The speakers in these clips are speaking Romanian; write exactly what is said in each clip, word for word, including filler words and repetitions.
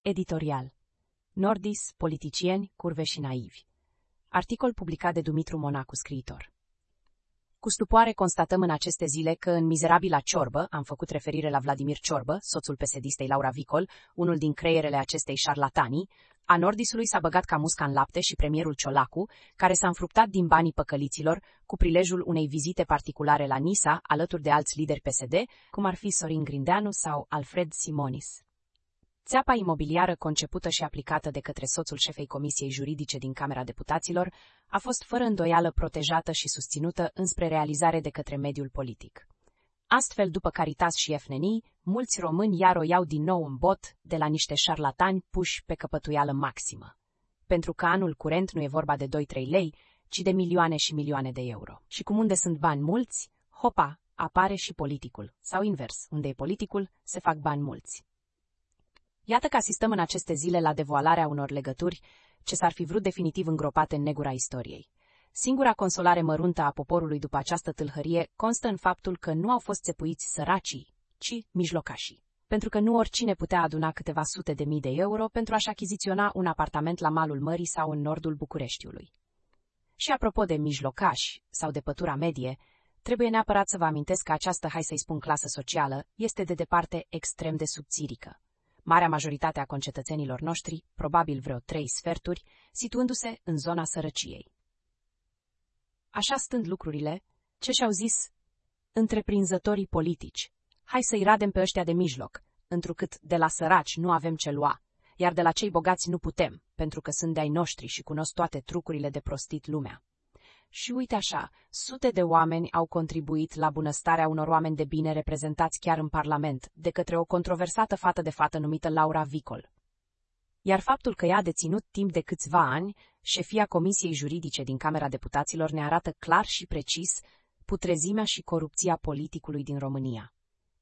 Editorial. Nordis, politicieni, curve și naivi. Articol publicat de Dumitru Monacu, scriitor. Cu stupoare constatăm în aceste zile că în mizerabila ciorbă, am făcut referire la Vladimir Ciorbă, soțul pesedistei Laura Vicol, unul din creierele acestei șarlatanii, a Nordisului s-a băgat ca musca în lapte și premierul Ciolacu, care s-a înfruptat din banii păcăliților cu prilejul unei vizite particulare la Nisa, alături de alți lideri P S D, cum ar fi Sorin Grindeanu sau Alfred Simonis. Țeapa imobiliară concepută și aplicată de către soțul șefei Comisiei Juridice din Camera Deputaților a fost fără îndoială protejată și susținută înspre realizare de către mediul politic. Astfel, după Caritas și F N N I, mulți români iar o iau din nou în bot de la niște șarlatani puși pe căpătuială maximă. Pentru că anul curent nu e vorba de doi-trei lei, ci de milioane și milioane de euro. Și cum unde sunt bani mulți, hopa, apare și politicul. Sau invers, unde e politicul, se fac bani mulți. Iată că asistăm în aceste zile la devoalarea unor legături ce s-ar fi vrut definitiv îngropate în negura istoriei. Singura consolare măruntă a poporului după această tâlhărie constă în faptul că nu au fost țepuiți săracii, ci mijlocașii. Pentru că nu oricine putea aduna câteva sute de mii de euro pentru a-și achiziționa un apartament la malul mării sau în nordul Bucureștiului. Și apropo de mijlocași sau de pătura medie, trebuie neapărat să vă amintesc că această, hai să-i spun, clasă socială este de departe extrem de subțirică. Marea majoritate a concetățenilor noștri, probabil vreo trei sferturi, situându-se în zona sărăciei. Așa stând lucrurile, ce și-au zis întreprinzătorii politici? Hai să-i radem pe ăștia de mijloc, întrucât de la săraci nu avem ce lua, iar de la cei bogați nu putem, pentru că sunt de-ai noștri și cunosc toate trucurile de prostit lumea. Și uite așa, sute de oameni au contribuit la bunăstarea unor oameni de bine reprezentați chiar în Parlament, de către o controversată fată de fată numită Laura Vicol. Iar faptul că ea a deținut timp de câțiva ani șefia Comisiei Juridice din Camera Deputaților ne arată clar și precis putrezimea și corupția politicului din România.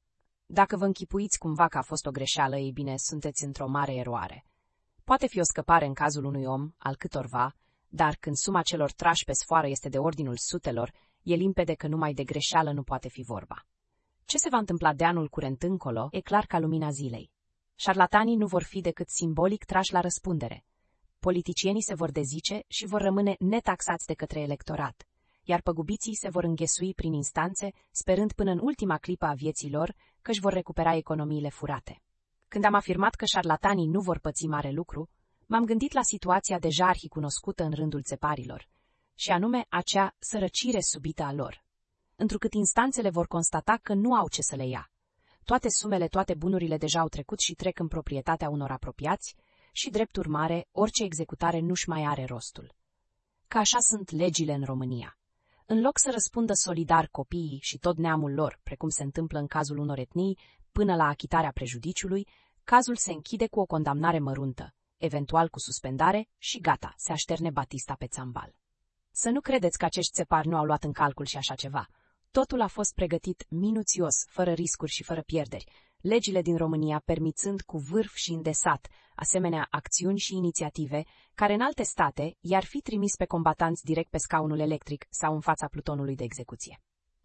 Dacă vă închipuiți cumva că a fost o greșeală, ei bine, sunteți într-o mare eroare. Poate fi o scăpare în cazul unui om, al câtorva, dar când suma celor trași pe sfoară este de ordinul sutelor, e limpede că numai de greșeală nu poate fi vorba. Ce se va întâmpla de anul curent încolo e clar ca lumina zilei. Șarlatanii nu vor fi decât simbolic trași la răspundere. Politicienii se vor dezice și vor rămâne netaxați de către electorat, iar păgubiții se vor înghesui prin instanțe, sperând până în ultima clipă a vieții lor că își vor recupera economiile furate. Când am afirmat că șarlatanii nu vor păți mare lucru, m-am gândit la situația deja arhicunoscută în rândul țeparilor, și anume acea sărăcire subită a lor. Întrucât instanțele vor constata că nu au ce să le ia. Toate sumele, toate bunurile deja au trecut și trec în proprietatea unor apropiați și, drept urmare, orice executare nu-și mai are rostul. Că așa sunt legile în România. În loc să răspundă solidar copiii și tot neamul lor, precum se întâmplă în cazul unor etnii, până la achitarea prejudiciului, cazul se închide cu o condamnare măruntă, eventual cu suspendare, și gata, se așterne Batista pe țambal. Să nu credeți că acești țepari nu au luat în calcul și așa ceva. Totul a fost pregătit minuțios, fără riscuri și fără pierderi, legile din România permițând cu vârf și îndesat asemenea acțiuni și inițiative, care în alte state i-ar fi trimis pe combatanți direct pe scaunul electric sau în fața plutonului de execuție.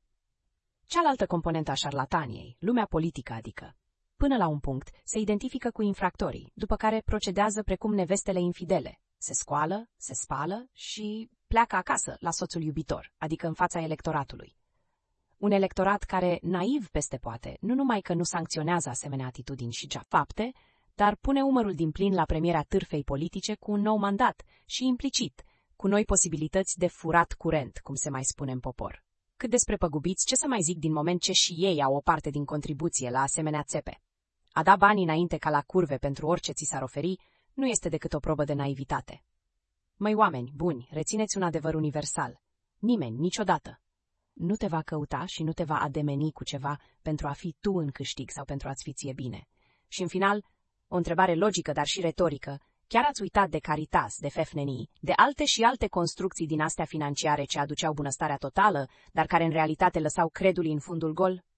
Cealaltă componentă a șarlataniei, lumea politică adică, până la un punct, se identifică cu infractorii, după care procedează precum nevestele infidele. Se scoală, se spală și pleacă acasă la soțul iubitor, adică în fața electoratului. Un electorat care, naiv peste poate, nu numai că nu sancționează asemenea atitudini și fapte, dar pune umărul din plin la premierea târfei politice cu un nou mandat și, implicit, cu noi posibilități de furat curent, cum se mai spune în popor. Cât despre păgubiți, ce să mai zic din moment ce și ei au o parte din contribuție la asemenea țepe? A da bani înainte ca la curve pentru orice ți s-ar oferi nu este decât o probă de naivitate. Măi oameni buni, rețineți un adevăr universal. Nimeni, niciodată, nu te va căuta și nu te va ademeni cu ceva pentru a fi tu în câștig sau pentru a-ți fi ție bine. Și în final, o întrebare logică, dar și retorică, chiar ați uitat de Caritas, de F N N I, de alte și alte construcții din astea financiare ce aduceau bunăstarea totală, dar care în realitate lăsau credulii în fundul gol?